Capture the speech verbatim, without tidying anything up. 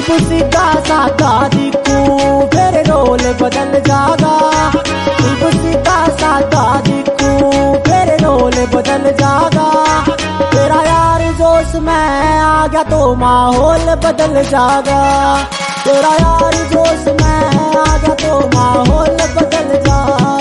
सीधा साधा दिखू फिर रोल बदल जागा। सीधा साधा दिखू फिर रोल बदल जागा। तेरा यार जोश में आ गया तो माहौल बदल जागा। तेरा यार जोश में आ गया तो माहौल बदल जागा।